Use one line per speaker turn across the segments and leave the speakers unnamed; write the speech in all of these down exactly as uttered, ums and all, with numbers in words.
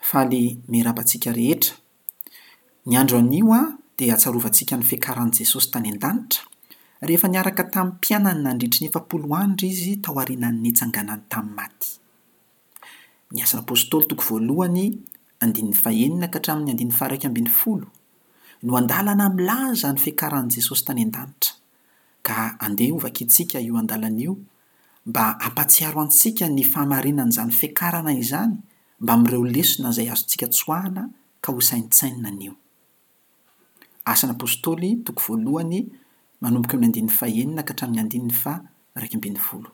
Faly mirabantsika rehetra. Ny andro anio a dia atsarovantsika ny fiakaran'i Jesosy tany an-danitra. Rehefa niaraka tamin'ny mpianany nandritry ny efapolo andro izy tao aorian'ny nitsanganany tamin'ny maty. Ny asan'ny apôstôly toko voalohany andininy fahaenina ka hatramin'ny andininy faha ambin'ny folo no andalana milaza ny fiakaran'i Jesosy tany an-danitra. Ka andeha ovakitsika io andalana io mba hampatsiaro antsika ny fahamarinan'izany fiakarana izany mba amin'ireo lesona izay azontsika tsoahana ka ho saintsainina anio. Asan'ny apôstôly toko voalohany manomboka amin'ny andininy fahaenina ka hatramin'ny andininy faha ambin'ny folo.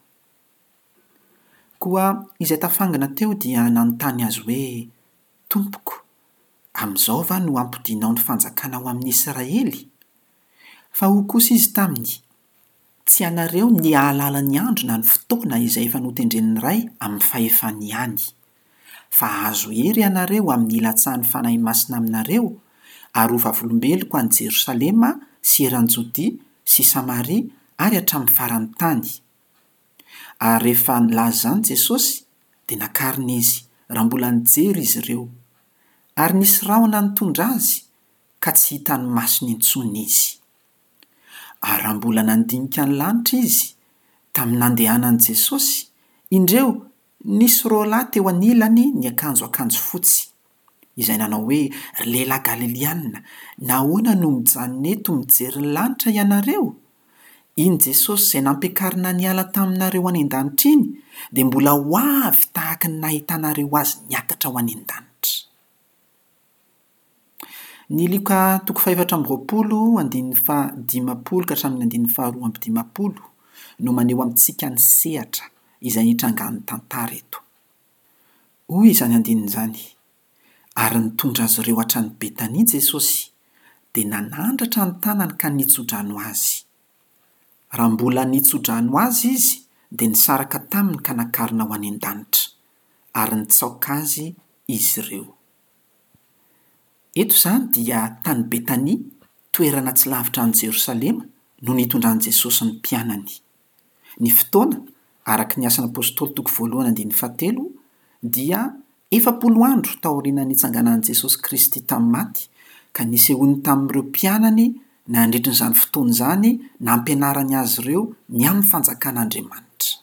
Koa izay tafangana teo dia nanontany azy hoe: Tompoko, amin'izao va no ampidinao ny fanjakana ho amin'ny Israely? Fa ho kosa izy taminy, tsy anareo ny ahalala ny andro na ny fotoana izay efa notendren'ny ray amin'ny fahefany ihany. Fa azo hery ianareo amin'ny ilatsahan'ny fanahy masina aminareo ary ho vavolombeloko any Jerosalema sy eran'ny Jodia sy Samaria ary hatramin'ny faran'ny tany. Ary rehefa nilaza izany Jesosy dia nakarina izy raha mbola nijery izy ireo. Ary nisy rahona nitondra azy ka tsy hitany masony intsony izy. Ary raha mbola nandinika ny lanitra izy tamin'ny nandehanan'i Jesosy, indreo nisy roalahy teo anilany niakanjo akanjo fotsy, izay nanao hoe: lehilahy Galiliana, nahoana no mijanona eto mijery ny lanitra ianareo? Iny Jesosy izay nampiakarina niala taminareo any an-danitra iny dia mbola ho avy tahaka ny nahitanareo azy niakatra ho any an-danitra. Ny Luka toko fahaefatra amby roapolo andininy faha dimapolo ka hatramin'ny andininy faharoa amby dimapolo no maneho amintsika ny sehatra izay nitrangan'ny tantara eto. Hoy izany andininy izany: ary nitondra azy ireo hatrany Betania Jesosy dia nanandratra ny tanany ka nitsodrano azy. Raha mbola nitsodrano azy izy dia nisaraka taminy ka nakarina ho any an-danitra ary nitsaoka azy izy ireo. Eto izany dia tany Betania, toerana tsy lavitra any Jerosalema, no nitondran'i Jesosy ny mpianany. Ny fotoana araka ny asan'ny apôstôly toko voalohany andininy fahatelo dia efapolo andro tao aorian'ny nitsanganan'i Jesosy Kristy tamin'ny maty, ka nisehoany tamin'ireo mpianany nandritran'izany fotoana izany nampianarany azy ireo ny amin'ny fanjakan'Andriamanitra.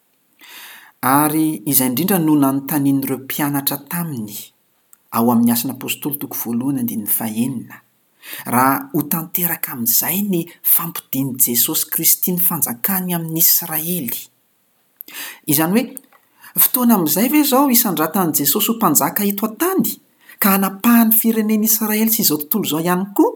Ary izay indrindra no nanontanian'ireo mpianatra taminy ao amin'ny asan'ny apôstôly toko voalohany andininy fahaenina, raha ho tanteraka amin'izay ny fampidin'i Jesosy Kristy ny fanjakany amin'ny Israely. Izany hoe, fotoana amin'izay ve izao isandratan'i Jesosy ho mpanjaka eto an-tany ka hanapahan'ny firenen'i Israely sy izao tontolo izao ihany koa?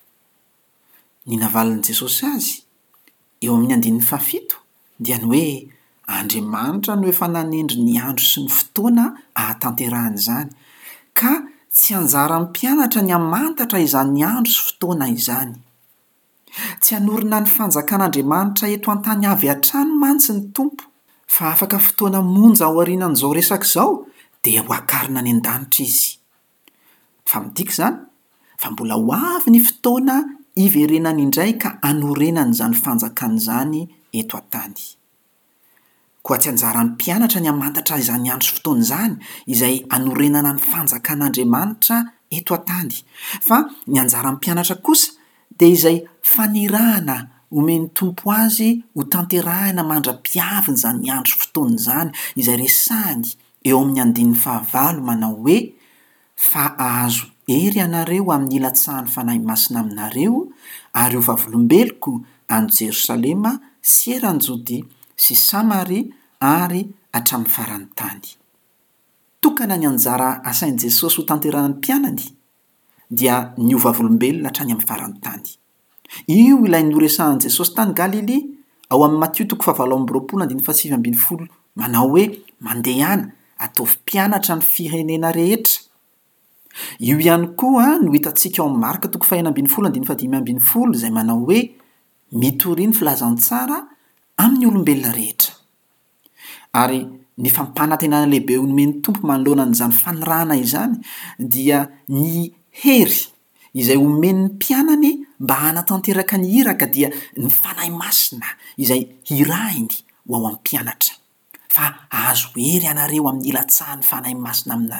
Ny navalin'i Jesosy azy eo amin'ny andininy fahafito dia ny hoe Andriamanitra no efa nanendry ny andro sy ny fotoana ahatanterahany izany, ka tsy anjara mpianatra ny hamantatra izany andro sy fotoana izany. Tsy hanorina ny fanjakan'Andriamanitra eto an-tany avy hatrany mantsy ny Tompo, fa afaka fotoana monja ao aorianan'izao resaka izao dia ho akarina any an-danitra izy. Fa midika izany fa mbola ho avy ny fotoana iverenany indray ka hanorenany izany fanjakana izany eto an-tany. Koa tsy anjaran'ny mpianatra ny hamantatra izany andro sy fotoana izany izay hanorenana ny fanjakan'Andriamanitra eto an-tany, fa ny anjaran'ny mpianatra kosa dia izay fanirahana omeny Tompo azy ho tanterahina mandra-piaviny izany andro sy fotoana izany izay resahany eo amin'ny andininy fahavalo manao hoe: fa ahazo hery ianareo amin'ny ilatsahan'ny fanahy masina aminareo ary ho vavolombeloko any Jerosalema sy eran'ny Jodia sy Samaria ary hatramin'ny faran'ny tany. Tokana ny anjara asain'i Jesosy ho tanterahany mpianany dia ny ho vavolombelona hatrany amin'ny faran'ny tany. Io ilay noresahan'i Jesosy tany Galilea ao amin'ny Matthieu toko fahavalo amby roapolo andininy fahasivy ambin'ny folo manao hoe: mandehana ataovy mpianatra ny firenena rehetra. Io ihany koa no hitantsika ao amin'ny Marka toko fahaenina ambin'ny folo andininy fahadimy ambin'ny folo izay manao hoe: mitoriany filazantsara amin'ny olombelona rehetra. Ary ny fampanantenana lehibe nomen'ny Tompo manoloana an'izany fanirahana izany dia ny hery izay omeny ny mpianany mba hanatanteraka ny hira ka dia ny fanahy masina izay hirahiny ho ao amin'ny mpianatra. Fa azo hery ianareo amin'ny ilatsahan'ny fanahy masina aminareo.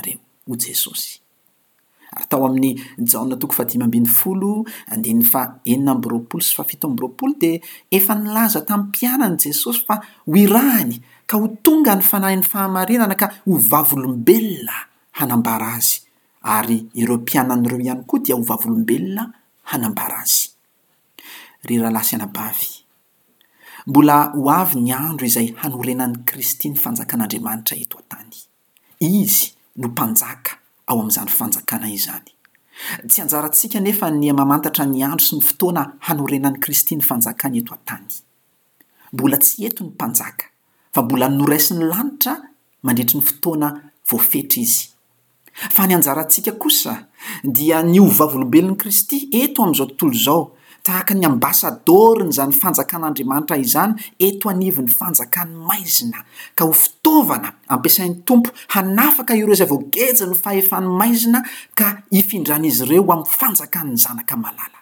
ho Jesosy. Ary tao amin'ny jaona toko fadimy ambin'ny folo andiny fa enina amby roapolo sy fafito amby roapolo dia efa nilaza tamin'ny mpianany Jesosy fa ho irahany ka ho tonga ny fanahin'ny fahamarinana ka ho vavolombelona hanambara azy, ary ireo mpianan'ireo ihany koa dia ho vavolombelona hanambara azy. Ry rahalahy sy anabavy, mbola ho avy ny andro izay hanorenan'i Kristy ny fanjakan'Andriamanitra eto an-tany. Izy no mpanjaka ao amin'izany fanjakana izany. Tsy anjarantsika nefa ny mamantatra ny andro sy ny fotoana hanorenan'i Kristy ny fanjakana eto an-tany. Mbola tsy eto ny mpanjaka, fa mbola noraisiny lanitra mandritra ny fotoana voafetra izy. Fa ny anjarantsika kosa dia ny ho vavolombelon'i Kristy eto amin'izao tontolo izao, tahaka ny ambasadoriny izany fanjakan'Andriamanitra izany eto anivon'ny fanjakany maizina, ka ho fitaovana ampiasain'ny Tompo hanafaka ireo izay voagejy ny fahefany maizina ka hifindran'izy ireo amin'ny fanjakan'ny zanaka malala.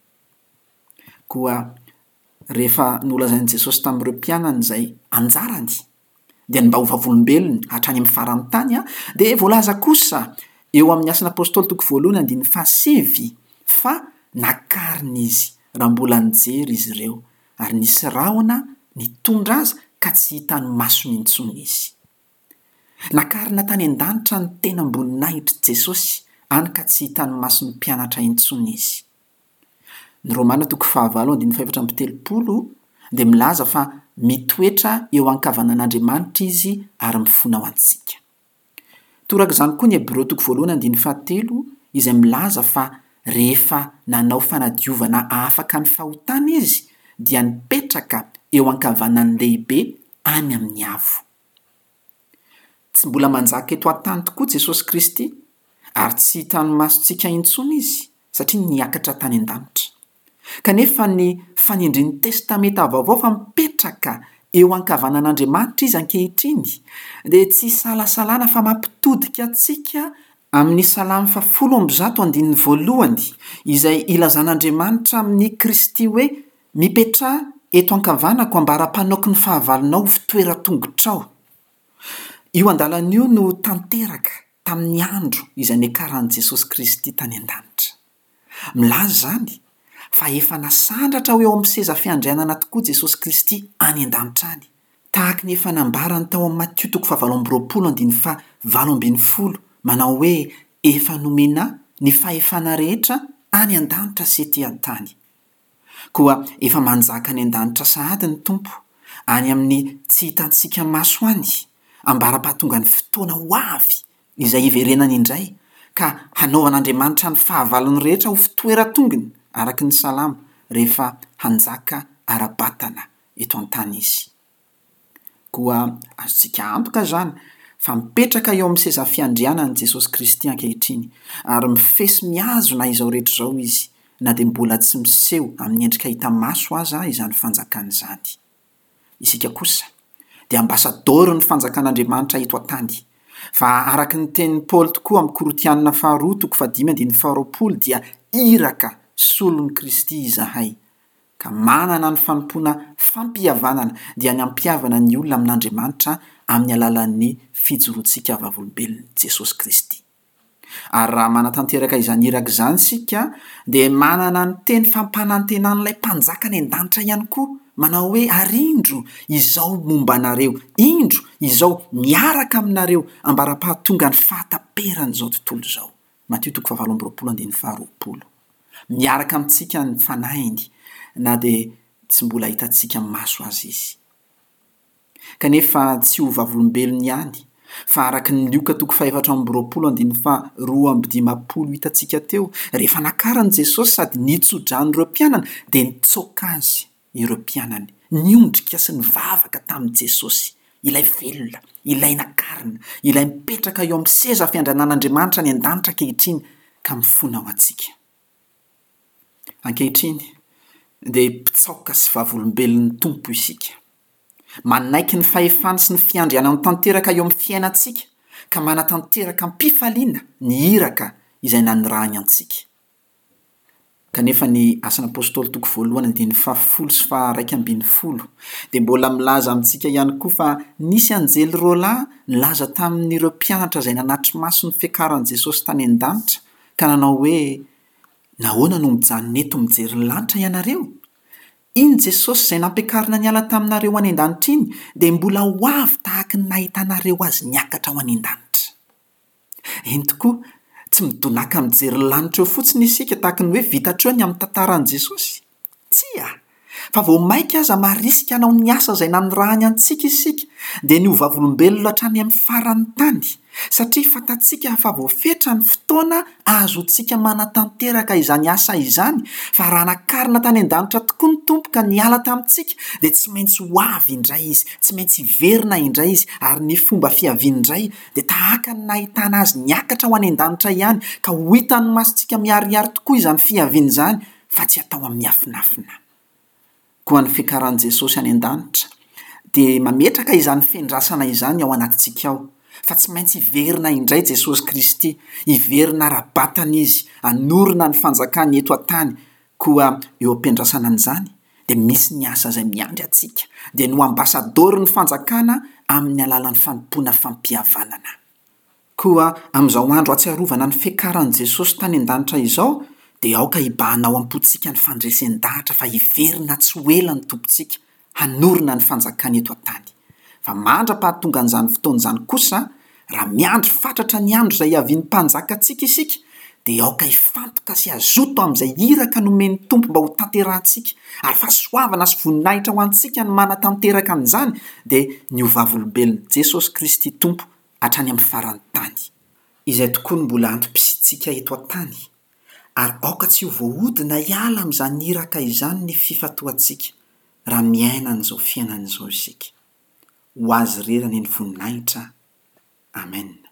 Koa rehefa nolazain'i Jesosy tamin'ireo mpianany izay anjarany dia ny mba ho vavolombelony hatrany amin'ny faran'ny tany, dia voalaza kosa eo amin'ny Asan'ny Apôstôly toko voalohany andiny fahasivy fa nakarina izy raha mbola nijery izy ireo, ary nisy rahona nitondra azy ka tsy hitany masony intsony izy. Nakarina tany an-danitra ny tena amboninahitra Jesosy, any ka tsy hitany masony mpianatra intsony izy. Ny Romana toko fahavalo andiny faefatra amby telopolo dia milaza fa mitoetra eo ankavanan'Andriamanitra izy ary mifona ho antsika. Toraka izany koa ny Hebreo toko voalohany andiny fahatelo izay milaza fa rehefa nanao fanadiovana afaka ny fahotana izy dia nipetraka eo ankavanan'ny lehibe any amin'ny avo. Tsy mbola manjaka eto an-tany tokoa Jesosy Kristy, ary tsy hitany masontsika intsony izy satria niakatra tany an-danitra. Kanefa ny fanindrin'ny testamenta vaovao fa mipetraka eo ankavanan'Andriamanitra izy ankehitriny, dia tsy salasalana fa mampitodika antsika amin'ny salamy fafolo amby zato andininy voalohany izay ilazan'Andriamanitra amin'ny Kristy hoe mipetra eto ankavanako ambara-panaoko ny fahavalonao fitoeran-tongotrao. Io andalan'io no tanteraka tamin'ny andro izay niakaran'i Jesosy Kristy tany an-danitra. Milaza zany fa efa nasandratra ho eo amin'ny seza fiandrianana tokoa Jesosy Kristy any an-danitra any, tahaka ny efa nambarany tao amin'ny Matthieu toko fahavalo amby roapolo andiny fa valo ambin'ny folo, manao hoe efa nomena ny fahefana rehetra any an-danitra sy ety an-tany. Koa efa manjaka any an-danitra sahady ny Tompo, any amin'ny tsy hitantsika maso any, ambara-pahatonga ny fotoana ho avy izay hiverenany indray, ka hanaovan'Andriamanitra ny fahavalony rehetra ho fitoeran-tongony araky ny salamo rehefa hanjaka ara-batana eto an-tany izy. Koa azontsika antoka zany fa mipetraka eo amin'ny seza fiandrianan'i Jesosy Kristy ankehitriny, ary mifesy miazona izao rehetra izao izy, na dia mbola tsy miseho amin'ny endrika hita maso aza izany fanjakana izany. Isika kosa dia ambasadoriny fanjakan'Andriamanitra eto an-tany, fa araky ny tenin'i Paoly tokoa amin'ny Korintianina faharoa toko fadimy andiny faharoapolo dia iraka solon'i Kristy izahay, ka manana ny fanompoana fampihavanana dia ny ampihavana ny olona amin'Andriamanitra amin'ny alalan'ny fijoroantsika vavolombelon'i Jesosy Kristy. Ary raha manatanteraka izany iraka izany sika dia manana ny teny fampanantenan'ilay mpanjaka any an-danitra ihany koa, manao hoe arindro izao momba anareo, indro izao miaraka aminareo ambara-pahatonga ny fahataperan'izao tontolo izao. Matthieu toko fahavalo amby roapolo andiny faharoapolo. Miaraka amintsika ny fanainy, na dia tsy mbola hitantsika maso azy izy. Kanefa tsy ho vavolombelony ihany, fa araky ny Lioka toko fahaefatra amby roapolo andiny fa roa amby dimapolo hitantsika teo, rehefa nakarany Jesosy sady nitsodrany mpianany dia nitsoaka azy ireo mpianany, niondrika sy nivavaka tamin'i Jesosy, ilay velona, ilay nakarina, ilay mipetraka eo amin'ny seza fiandrianan'Andriamanitra ny an-danitra ankehitriny ka mifona ho antsika. Ankehitriny dia mpitsaoka sy vavolombelon'ny Tompo isika, manaiky ny fahefana sy ny fiandrianany tanteraka eo amin'ny fiainantsika, ka manatanteraka mpifaliana ny iraka izay nanirahany antsika. kanefa ny asan'ny apôstôly toko voalohany dia ny fahafolo sy faharaiky ambin'ny folo dia mbola milaza amintsika ihany koa fa nisy anjely roalahy nilaza tamin'ireo mpianatra izay nanatry maso ny fiakaran'i Jesosy tany an-danitra ka nanao hoe nahoana no mijanona eto mijery ny lanitra ianareo? Iny Jesosy izay nampiakarina niala taminareo any an-danitra iny dia mbola ho avy tahaka ny nahitanareo azy niakatra ho any an-danitra. Eny tokoa tsy midonaka mijery ny lanitra eo fotsiny isika tahaka ny hoe vitatra eo ny amin'ny tantaran'i Jesosy. Tsia, fa vao maika aza marisika hanao ny asa izay nanorahany antsika isika dia ny ovavolombelona hatrany amin'ny faran'ny tany satria fantatsika fa voafetra ny fotoana ahazoantsika manatanteraka izany asa izany fa raha nakarina tany an-danitra tokoa ny tompo ka niala tamintsika dia tsy maintsy ho avy indray izy, tsy maintsy hiverina indray izy ary ny fomba fiaviany indray dia tahaka ny nahitana azy niakatra ho any an-danitra ihany ka ho hitany masontsika miharihary tokoa izany fiaviany izany fa tsy atao amin'ny afinafina. Koa ny fiakaran'i Jesosy any an-danitra dia mametraka izany fendrasana izany ao anatintsika ao. Fa tsy maintsy hiverina indray Jesosy Kristy, hiverina ara-batana izy, hanorina ny fanjakany eto an-tany. Koa eo am-piandrasana an'izany dia misy ny asa izay miandry antsika, dia no ambasadôry ny fanjakana amin'ny alalan'ny fanompoana fampihavanana. Koa amin'izao andro atsiarovana ny fiakaran'i Jesosy tany an-danitra izao dia aoka hibahanao am-pontsika ny fandresen-dahatra fa hiverina tsy ho ela ny tompontsika, hanorina ny fanjakany eto an-tany. Fa mandra-pahatonga an'izany fotoana izany kosa, raha miandry fatratra ny andro izay havian'ny mpanjaka antsika isika, dia aoka hifantoka sy hazoto amin'izay iraka nomen'ny tompo mba ho tanterahantsika, ary fahasoavana sy voninahitra ho antsika ny manatanteraka an'izany dia ny ovavolombelon'i Jesosy Kristy tompo hatrany amin'ny faran'ny tany. Izay tokoa no mbola antom-pisitsika eto an-tany, ary aoka tsy ho voahodina hiala amin'izany iraka izany ny fifatoantsika raha miaina an'izao fiainan'izao isika. Ho azy rerany ny voninahitra. Amen.